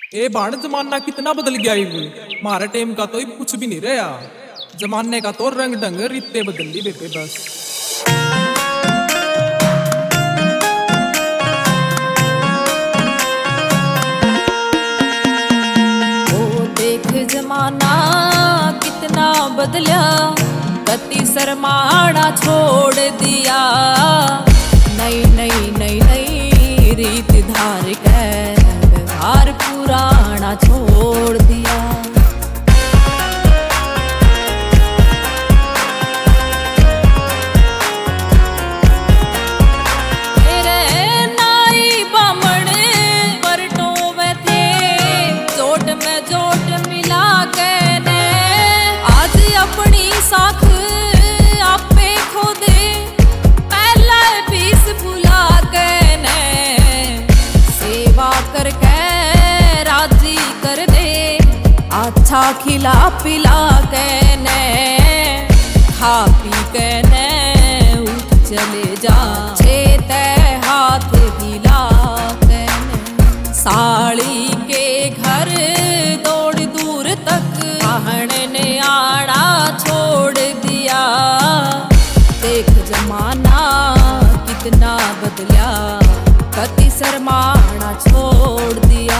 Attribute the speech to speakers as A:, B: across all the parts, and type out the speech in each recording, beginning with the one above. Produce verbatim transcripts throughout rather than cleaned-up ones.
A: ए बाण जमाना कितना बदल गया इब मारे टाइम का तो इब कुछ भी नहीं रहा। जमाने का तो रंग ढंग रीते बदल ली बेटे बस।
B: ओ देख जमाना कितना बदला, गति शर्माना छोड़ दिया। नई नई नई नई रीत धार के व्यवहार पुराना छोड़ दिया। मेरे नाई बामण परटों थे, जोट में जोट मिला के ने आज अपनी साख आपे खो दे। पहला बीस भुला के ने सेवा करके राजी कर दे। अच्छा खिला पिला के ने खा पी के ने उठ चले जा। छेते हाथ हिला के ने साड़ी के घर दौड़ दूर तक आहन ने आड़ा छोड़ दिया। देख जमाना कितना बदला, गति शर्माना छोड़ दिया।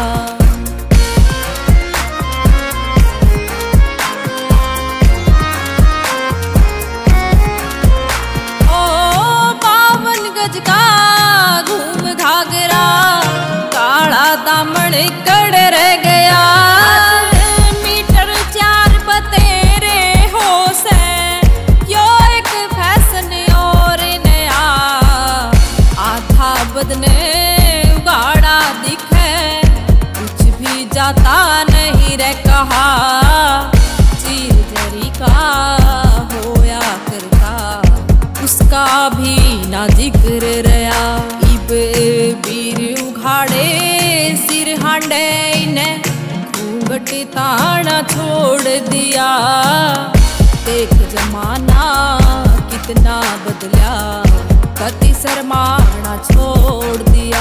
B: घूम घाघरा काला दामन कड़ रह गया। मीटर चार बतेरे हो से यो एक फैशन और नया। आधा बदने उगाड़ा दिखे, कुछ भी जाता नहीं रे कहा। चीर जरी का होया करता, उसका भी ना जिक्र रहा। इब बीर उघाड़े सिर हांडे ने घूंघट ताना छोड़ दिया। देख जमाना कितना बदला, गति शर्माना छोड़ दिया।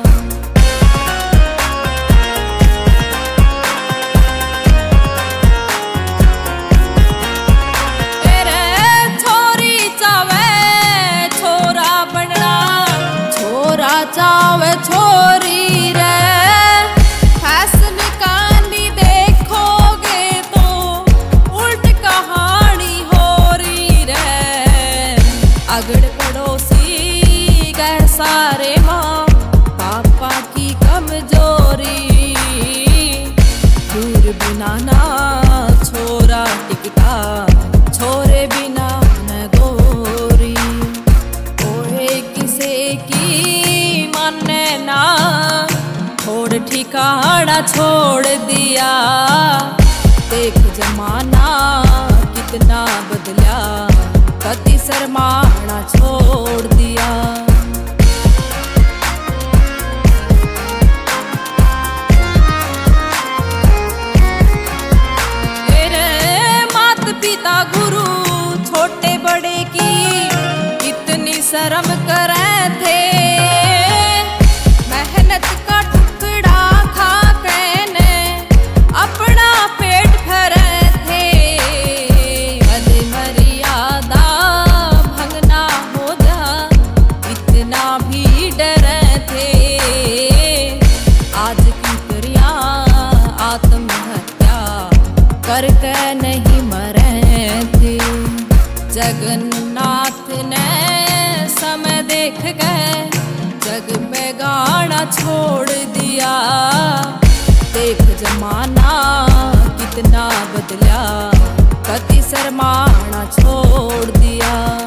B: चावे छोरी रे फैशन कांदी देखोगे तो उल्ट कहानी हो रही रे। अगड़ पड़ोसी गए सारे माँ पापा की कमजोरी। दूर बिना ना छोरा टिकता, छोरे बिना न गोरी। ओए किसे की ना छोड़ ठिकाना छोड़ दिया। देख जमाना कितना बदला, गति शर्माना छोड़ दिया। मेरे माता पिता गुरु छोटे बड़े की कितनी शर्म करे थे। मेहनत का टुकड़ा खा के ने अपना पेट भरे थे। हद मर्यादा भंगना हो जा, इतना भी डरे थे। आज की करिया आत्महत्या करके नहीं मरे थे। जगन्नाथ ने समय देख गए, जग पे गाना छोड़ दिया। देख जमाना कितना बदला, गति शर्माना छोड़ दिया।